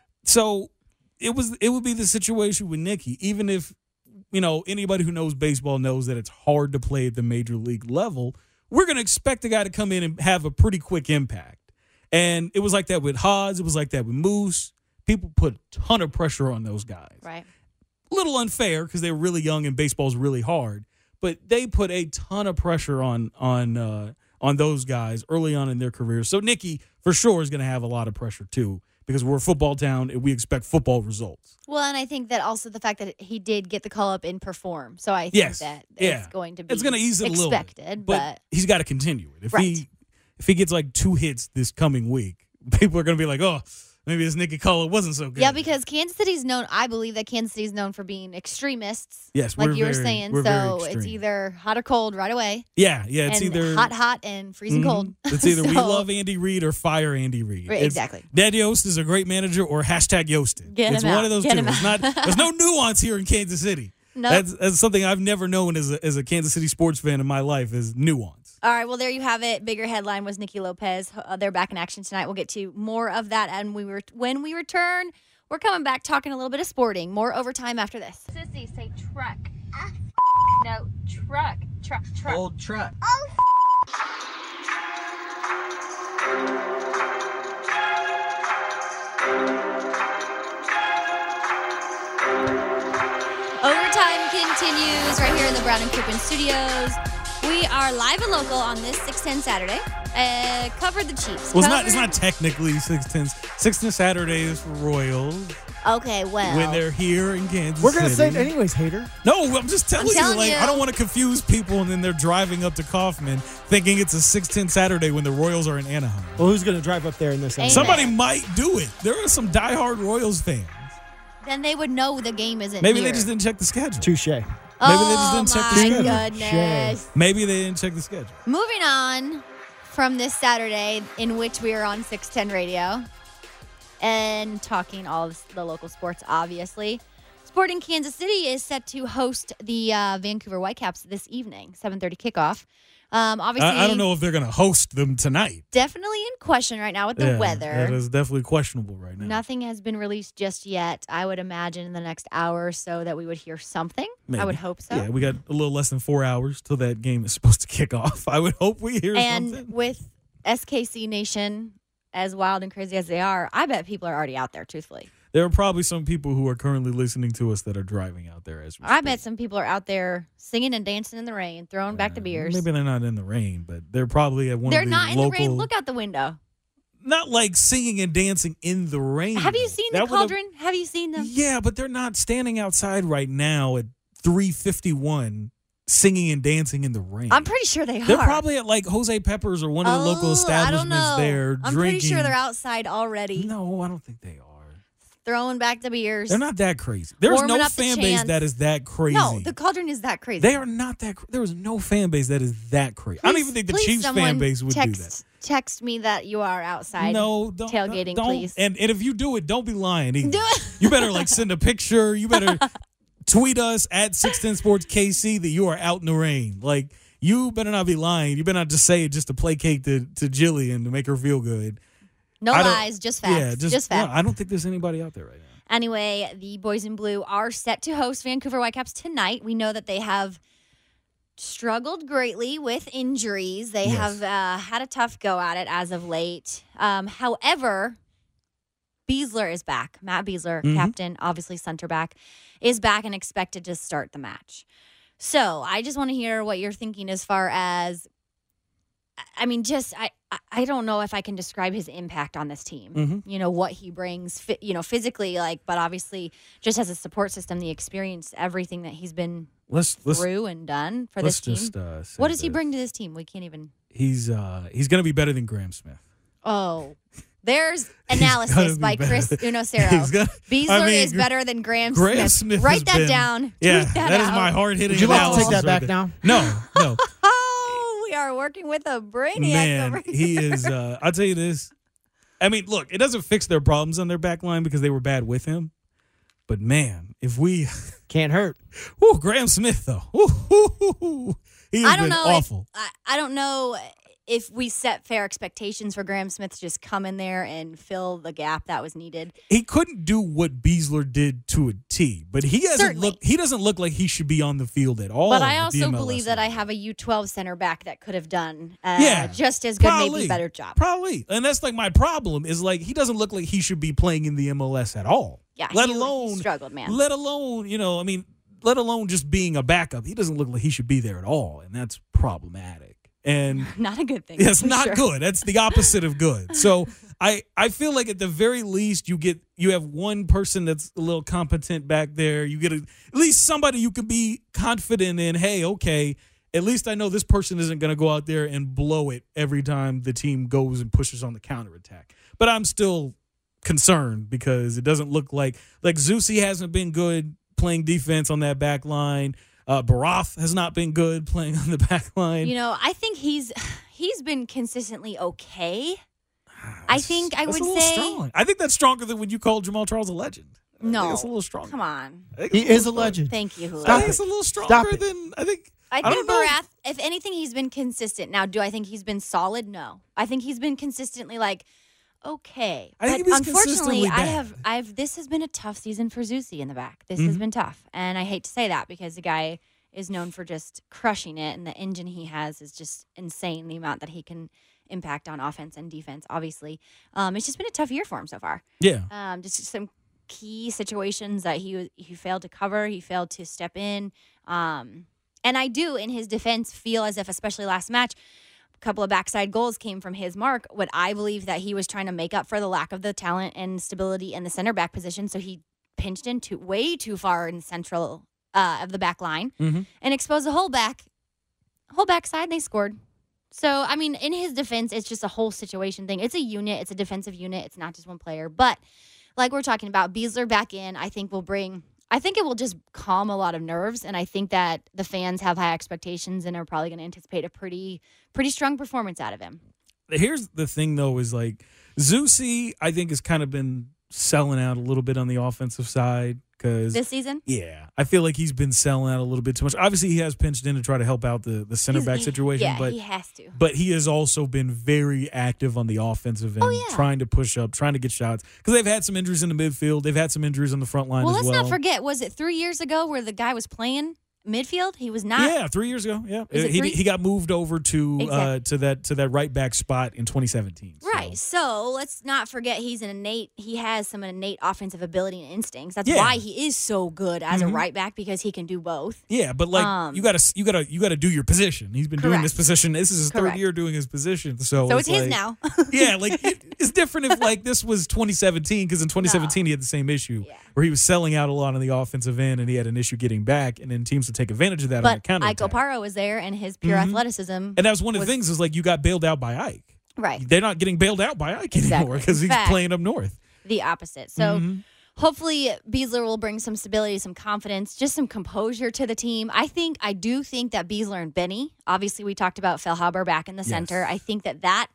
So it was, it would be the situation with Nicky, even if, you know, anybody who knows baseball knows that it's hard to play at the major league level. We're going to expect a guy to come in and have a pretty quick impact. And it was like that with Haas. It was like that with Moose. People put a ton of pressure on those guys. Right. A little unfair because they were really young and baseball's really hard. But they put a ton of pressure on on uh, on those guys early on in their careers. So Nicky, for sure, is going to have a lot of pressure, too, because we're a football town and we expect football results. Well, and I think that also the fact that he did get the call up and perform. So I think Yes. that Yeah. it's going to be It's going to ease it a little bit. expected. But, But, he's got to continue it. If Right. he if he gets like two hits this coming week, people are going to be like, oh, maybe this Nicky Cole wasn't so good. yeah, because Kansas City's known, I believe that Kansas City's known for being extremists. Yes, like we're you were very- saying. we're very So it's extreme. either hot or cold right away. Yeah, yeah, it's and either hot, hot, and freezing Mhm. cold. It's either we So- love Andy Reid or fire Andy Reid. Right, It's- exactly. Dad Yost is a great manager or hashtag Yosted. Get it's him one out. of those Get two. him It's out. not, there's no nuance here in Kansas City. Nope. That's, that's something I've never known as a, as a Kansas City sports fan in my life is nuance. All right, well, there you have it. Bigger headline was Nicky Lopez. Uh, they're back in action tonight. We'll get to more of that and we were when we return. We're coming back talking a little bit of sporting. More overtime after this. Sissy, say truck. No, truck. Truck, truck. Old truck. Overtime continues right here in the Brown and Crouppen studios. We are live and local on this six ten Saturday. Uh, covered the Chiefs. Well, it's not, it's Covered- not technically six ten. six ten Saturdays for Royals Okay, well. when they're here in Kansas We're going to say it City. anyways, hater. No, I'm just telling, telling you, like, you. I don't want to confuse people and then they're driving up to Kaufman thinking it's a six ten Saturday when the Royals are in Anaheim. Well, who's going to drive up there in this? Amen. Somebody might do it. There are some diehard Royals fans. Then they would know the game isn't Maybe here. they just didn't check the schedule. Touche. Maybe oh, they just didn't check the my schedule. goodness. Maybe they didn't check the schedule. Moving on from this Saturday, in which we are on six ten Radio and talking all of the local sports, obviously. Sporting Kansas City is set to host the uh, Vancouver Whitecaps this evening, seven thirty kickoff. Um, obviously, I, I don't know if they're going to host them tonight. definitely in question right now with the Yeah, weather. That is definitely questionable right now. Nothing has been released just yet. I would imagine in the next hour or so that we would hear something. I Maybe. would hope so. Yeah, we got a little less than four hours till that game is supposed to kick off. I would hope we hear And something. with S K C Nation, as wild and crazy as they are, I bet people are already out there, truthfully. There are probably some people who are currently listening to us that are driving out there as we I speak. bet some people are out there singing and dancing in the rain, throwing back the Uh, beers. Maybe they're not in the rain, but they're probably at one They're of the not in local. the rain. Look out the window. Not like singing and dancing in the rain. Have you though. seen That the would've- cauldron? Have you seen them? Yeah, but they're not standing outside right now at three fifty-one singing and dancing in the rain. I'm pretty sure they They're are. probably at like Jose Peppers or one of the local Oh, establishments I don't know. there I'm drinking. pretty sure they're outside already, No, I don't think they are. throwing back the beers. They're not that crazy. There's Warming no up the fan base chants. that is that crazy. No, the cauldron is that crazy. They are not that. cra- There is no fan base that is that crazy. I don't Please- even think the please Chiefs fan someone base would text, do that. Text me that you are outside. No, don't, tailgating, don't, please. And and if you do it, don't be lying either. Do it. You better like send a picture. You better tweet us at six ten Sports K C that you are out in the rain. Like, you better not be lying. You better not just say it just to placate to, to Jillian to make her feel good. No I don't- lies, just facts. Yeah, just, just facts. no, I don't think there's anybody out there right now. Anyway, the boys in blue are set to host Vancouver Whitecaps tonight. We know that they have struggled greatly with injuries. They Yes. have uh, had a tough go at it as of late. Um, however, Beasler is back. Matt Beasler, Mhm. captain, obviously center back, is back and expected to start the match. So I just want to hear what you're thinking as far as, I mean, just I I don't know if I can describe his impact on this team. Mhm. You know what he brings, fi- you know, physically, like, but obviously just as a support system, the experience, everything that he's been Let's let's through and done for let's this team. just uh, say What does he this. bring to this team? We can't even. He's uh he's gonna be better than Graham Smith. Oh, there's gonna analysis be by better. Chris He's Unocero. gonna- Beasler I mean, is better than Graham, Graham Smith. Smith. has Write that been- down. Yeah, Tweet that, that is out. my hard hitting. Would you like to take that back now? No, no. Oh, we are working with a brainiac Man, over here. he is. Uh, I'll tell you this. I mean, look, it doesn't fix their problems on their back line because they were bad with him. But man, if we, Can't hurt. whoo, Graham Smith though, whoo, hoo, hoo, hoo. he has I don't been know. awful. If, I, I don't know if we set fair expectations for Graham Smith to just come in there and fill the gap that was needed. He couldn't do what Beasler did to a T, but he doesn't Certainly. look. He doesn't look like he should be on the field at all. But I at the also M L S believe that I level. have a U twelve center back that could have done uh, Yeah, just as good, Probably. maybe better job. Probably, and that's like my problem is like he doesn't look like he should be playing in the M L S at all. Yeah, let he- he alone struggled, man. Let alone you know, I mean, let alone just being a backup. He doesn't look like he should be there at all, and that's problematic. And Not a good thing. it's for not sure. good. That's the opposite of good. So I I feel like at the very least you get you have one person that's a little competent back there. You get a, at least somebody you can be confident in. Hey, okay, at least I know this person isn't going to go out there and blow it every time the team goes and pushes on the counterattack. But I'm still concerned because it doesn't look like like Zusi hasn't been good playing defense on that back line. Uh, Baroth has not been good playing on the back line. You know, I think he's he's been consistently okay. I think I That's would a little say strong. I think that's stronger than when you called Jamal Charles a legend. I no. think it's a little stronger. Come on. I think He it's is a little legend. Thank you, Julio. stronger. I Stop think it. it's a little Stop stronger it. than I think. I don't think know. Barath, if anything, he's been consistent. Now, do I think he's been solid? No. I think he's been consistently like, okay. I think but he was unfortunately, consistently I bad. have I've this has been a tough season for Zusi in the back. This has Mhm. been tough. And I hate to say that because the guy is known for just crushing it, and the engine he has is just insane, the amount that he can impact on offense and defense, obviously. Um, it's just been a tough year for him so far. Yeah. Um, just some key situations that he was- he failed to cover, he failed to step in. Um, and I do, in his defense, feel as if, especially last match, a couple of backside goals came from his mark. What I believe that he was trying to make up for the lack of the talent and stability in the center back position, so he pinched in too, way too far in the central uh, of the back line Mhm. and exposed the whole back, whole backside. They scored. So, I mean, in his defense, it's just a whole situation thing. It's a unit. It's a defensive unit. It's not just one player. But like we're talking about, Beasler back in, I think will bring, I think it will just calm a lot of nerves. And I think that the fans have high expectations and are probably going to anticipate a pretty, pretty strong performance out of him. Here's the thing, though, is like Zusi, I think, has kind of been selling out a little bit on the offensive side because This season? yeah, I feel like he's been selling out a little bit too much. Obviously, he has pinched in to try to help out the, the center He's- back he- situation, Yeah, but he has to. but he has also been very active on the offensive end, Oh, yeah. trying to push up, trying to get shots because they've had some injuries in the midfield. They've had some injuries on the front line Well, as let's well. not forget, was it three years ago where the guy was playing midfield? He was not. Yeah, three years ago. Yeah, Is it he three? he got moved over to uh, Exactly. to that to that right back spot in twenty seventeen. so- Right. So let's not forget he's an innate, he has some innate offensive ability and instincts. That's Yeah. why he is so good as Mhm. a right back because he can do both. Yeah, but like Um, you gotta you gotta you gotta do your position. He's been doing Correct. this position. This is his Correct. third year doing his position. So So it's, his like- now. Yeah, like it, it's different if like this was twenty seventeen because in twenty seventeen he had the same issue Yeah. where he was selling out a lot on the offensive end and he had an issue getting back, and then teams would take advantage of that on the But counter Ike Oparo was there and his pure Mhm. athleticism. And that was one of the was- things is like you got bailed out by Ike. Right. They're not getting bailed out by Ike Exactly. anymore because In he's fact- playing up north. The opposite. So Mhm. hopefully Beasler will bring some stability, some confidence, just some composure to the team. I think, I do think that Beasler and Benny, obviously we talked about Felhaber back in the Yes. center. I think that that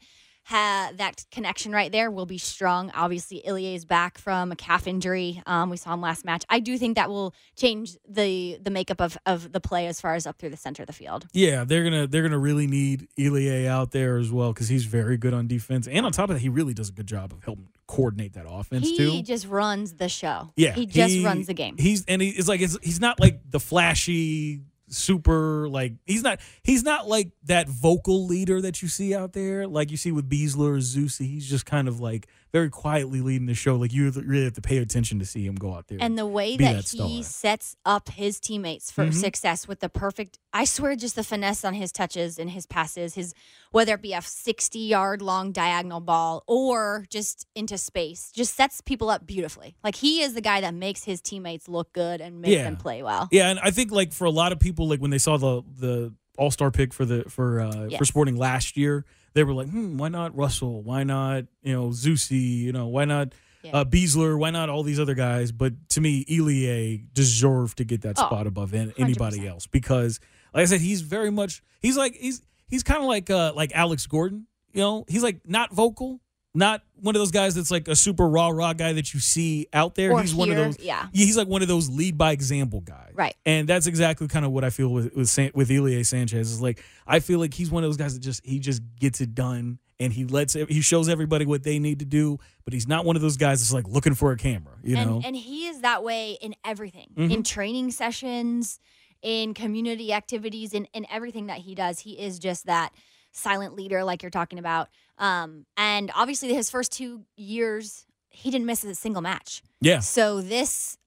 ha- that connection right there will be strong. Obviously, Ilie is back from a calf injury. Um, we saw him last match. I do think that will change the the makeup of, of the play as far as up through the center of the field. Yeah, they're gonna they're gonna really need Ilie out there as well because he's very good on defense, and on top of that, he really does a good job of helping coordinate that offense he too. He just runs the show. Yeah, he just he, runs the game. He's and he, it's like it's, he's not like the flashy. Super like he's not he's not like that vocal leader that you see out there like you see with Beasler or Zusi. He's just kind of like very quietly leading the show. Like you really have to pay attention to see him go out there. And the way that, that he star. sets up his teammates for Mhm. success with the perfect, I swear, just the finesse on his touches and his passes, his whether it be a sixty-yard long diagonal ball or just into space, just sets people up beautifully. Like he is the guy that makes his teammates look good and make Yeah. them play well. Yeah, and I think like for a lot of people, like when they saw the the All Star pick for the for uh, Yes. for Sporting last year, they were like, hmm, why not Russell? Why not you know Zusi? You know why not Yeah. uh, Beasler? Why not all these other guys? But to me, Ilie deserved to get that Oh, spot above an- one hundred anybody percent. else because, like I said, he's very much he's like he's he's kind of like uh, like Alex Gordon. You know, he's like not vocal. Not one of those guys that's like a super raw, raw guy that you see out there. Or he's one of here, those. yeah. He's like one of those lead by example guys. Right. And that's exactly kind of what I feel with with San, with Ilie Sanchez. Is like I feel like he's one of those guys that just he just gets it done and he lets he shows everybody what they need to do. But he's not one of those guys that's like looking for a camera. You and, know. and he is that way in everything, Mhm. in training sessions, in community activities, in, in everything that he does. He is just that silent leader like you're talking about. Um, and obviously his first two years, he didn't miss a single match. yeah. So this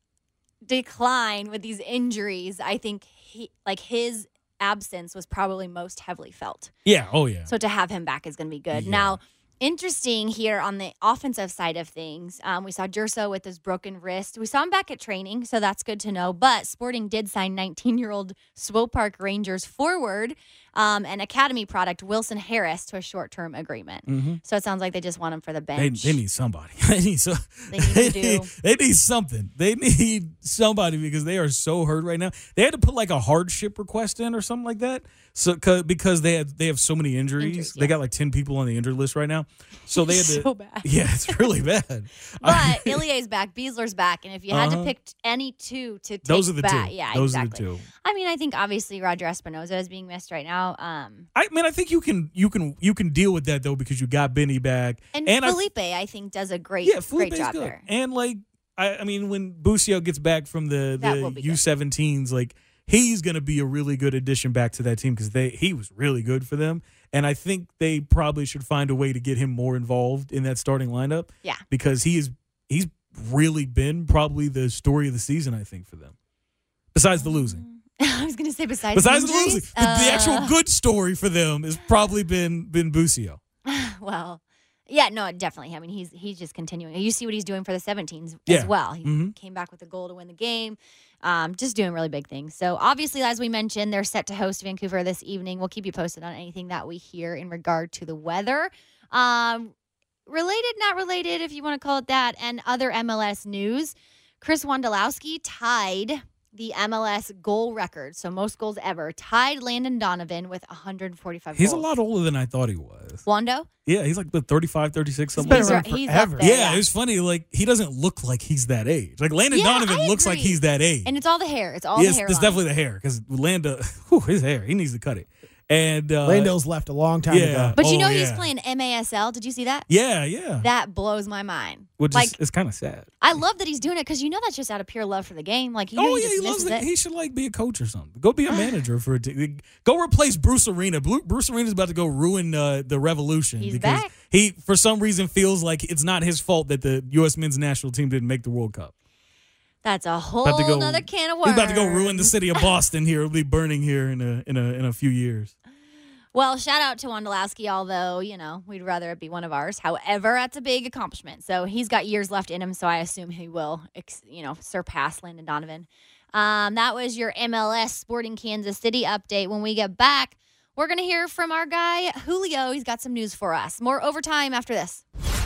decline with these injuries, I think he like his absence was probably most heavily felt. Yeah. Oh yeah. So to have him back is going to be good. Yeah. Now, interesting here on the offensive side of things, um, we saw Jerso with his broken wrist. We saw him back at training, so that's good to know. But Sporting did sign nineteen-year-old Swope Park Rangers forward um, and academy product Wilson Harris to a short-term agreement. Mm-hmm. So it sounds like they just want him for the They, bench. they need somebody. They need so. They need to do- They need something. They need somebody because they are so hurt right now. They had to put like a hardship request in or something like that. So cause, because they had they have so many injuries. Injuries, They yeah. got like ten people on the injured list right now. So they had to. So bad. Yeah, it's really bad. But Ilie's back, Beasler's back, and if you had Uh-huh. to pick any two to take Those are the back, two. yeah, Those exactly. are the two. I mean, I think obviously Roger Espinoza is being missed right now. Um, I mean, I think you can you can you can deal with that though because you got Benny back and, I- Felipe, I, think, does a great, yeah, great Felipe's job good. there. And like I, I mean, when Busio gets back from the That the will be U seventeens, like he's going to be a really good addition back to that team because they he was really good for them. And I think they probably should find a way to get him more involved in that starting lineup. Yeah. Because he is he's really been probably the story of the season, I think, for them. Besides the losing. I was going to say besides Besides the injuries, losing. The, the actual uh, good story for them has probably been been Busio. Well, yeah, no, definitely. I mean, he's he's just continuing. You see what he's doing for the seventeens Yeah. as well. He Mhm. came back with a goal to win the game. Um, just doing really big things. So obviously, as we mentioned, they're set to host Vancouver this evening. We'll keep you posted on anything that we hear in regard to the weather. Um, related, not related, if you want to call it that, and other M L S news. Chris Wondolowski tied the M L S goal record, so most goals ever, tied Landon Donovan with one hundred forty-five He's goals. a lot older than I thought he was. Wando? Yeah, he's like the thirty-five, thirty-six, something been like He's, that. around he's up forever. there. Yeah, it was funny. Like he doesn't look like he's that age. Like Landon Yeah, Donovan I looks like agree. he's that age. And it's all the hair. It's all yes, the hair. it's definitely the hair because Lando, whew, his hair, he needs to cut it. And uh, Lando's left a long time yeah. ago. But you Oh, know he's yeah. playing M A S L. Did you see that? Yeah, yeah. That blows my mind. Which like is it's kind of sad. I love that he's doing it because you know that's just out of pure love for the game. Like you know Oh he yeah, just he loves misses it. it. He should like be a coach or something. Go be a manager for a team. Go replace Bruce Arena. Bru- Bruce Arena's about to go ruin uh, the Revolution He's because back. he, for some reason, feels like it's not his fault that the U S men's national team didn't make the World Cup. That's a whole About to go, other can of worms. He's about to go ruin the city of Boston here. It'll be burning here in a in a in a few years. Well, shout out to Wondolowski, although, you know, we'd rather it be one of ours. However, that's a big accomplishment. So he's got years left in him, so I assume he will, ex- you know, surpass Landon Donovan. Um, that was your M L S Sporting Kansas City update. When we get back, we're going to hear from our guy, Julio. He's got some news for us. More overtime after this.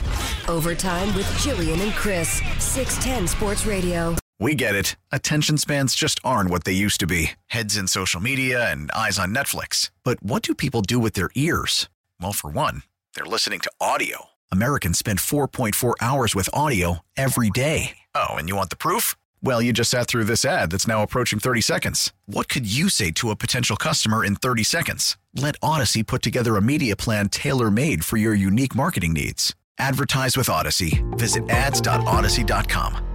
Overtime with Jillian and Chris, six ten Sports Radio. We get it. Attention spans just aren't what they used to be. Heads in social media and eyes on Netflix. But what do people do with their ears? Well, for one, They're listening to audio. Americans spend four point four hours with audio every day. Oh, and you want the proof? Well, you just sat through this ad that's now approaching thirty seconds. What could you say to a potential customer in thirty seconds? Let Odyssey put together a media plan tailor-made for your unique marketing needs. Advertise with Odyssey. Visit ads dot odyssey dot com.